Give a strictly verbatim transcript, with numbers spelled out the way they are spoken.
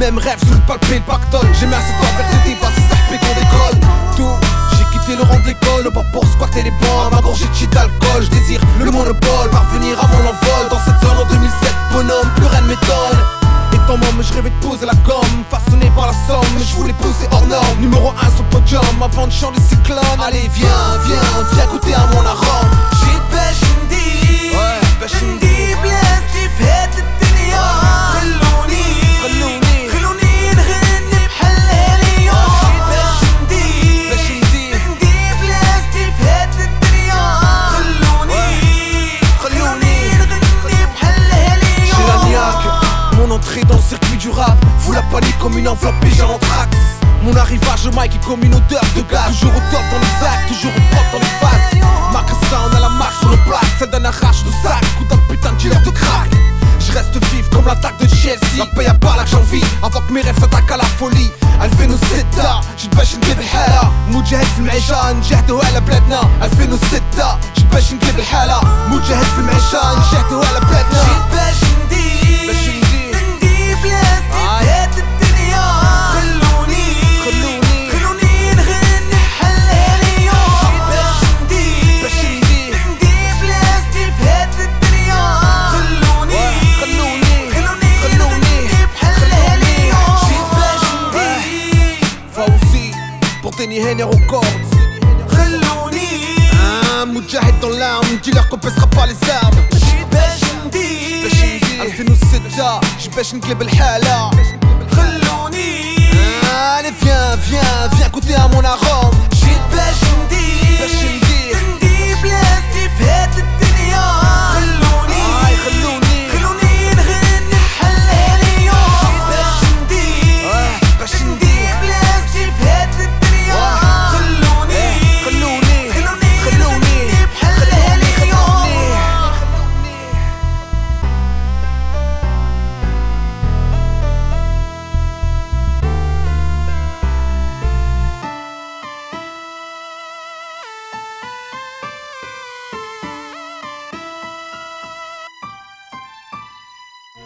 mêmes rêves sous le palpé, le pactole. J'ai mis assez de temps à faire des débats, c'est ça qu'on décolle. Tout, j'ai quitté le rang de l'école, pas pour squatter les bancs. Ma gorgée de shit d'alcool, je désire le monopole, parvenir à mon envol. Dans cette zone en deux mille sept, bonhomme, plus rien ne m'étonne. Étant môme, je rêvais de poser la gomme, façonné par la somme, mais je voulais poser hors norme. Numéro un sur le podium, avant de chanter des cyclones. Allez viens, viens, viens goûter à mon arôme. جيت باش ندير Ouais, باش ندير بلاصتي في هاد الدنيا. خلوني خلوني خلوني نغني بحال اليوم. جيت باش ندير باش ندير ندير بلاصتي في هاد الدنيا. خلوني خلوني نغني بحال اليوم. J'ai la niaque, mon entrée dans le circuit du rap fout la panique comme une enveloppe piégée en trax. Mon arrivage au mic est comme une odeur de gaz. Toujours au top dans les actes, toujours au propre dans les phases. Marcassin, on a la marque sur le plaque, celle d'un arrache de sac, coup d'un putain de dealer de crack. Je reste vif comme l'attaque de Chelsea. La paye à part là que j'envie, avant que mes rêves s'attaquent à la folie. ألفين وستة جيت باش نجيب الحالة. مجاهد في المعيشة نجاهدو على بلادنا. ألفين وستة جيت باش نجيب الحالة. مجاهد في المعيشة نجاهدو على بلادنا. جيت باش ندير باش ندير ندير بلاصتي في هاد الدنيا. خلوني خلوني خلوني نغني بحال اليوم. جيت باش ندير باش ندير ندير بلاصتي في هاد الدنيا. خلوني خلوني خلوني خلوني نغني بحال اليوم. جيت باش ندير Fauzi pour Denny Henner au corps. خلوني Un مجاهد dans l'arme, dealer qu'on baissera pas les armes. جيت باش ندير باش ندير ألفين وستة جيت باش نقلب الحالة. خلوني Allez viens, viens, viens goûter à mon arôme. جيت باش ندير باش ندير ندير بلاصتي في هاد الدنيا.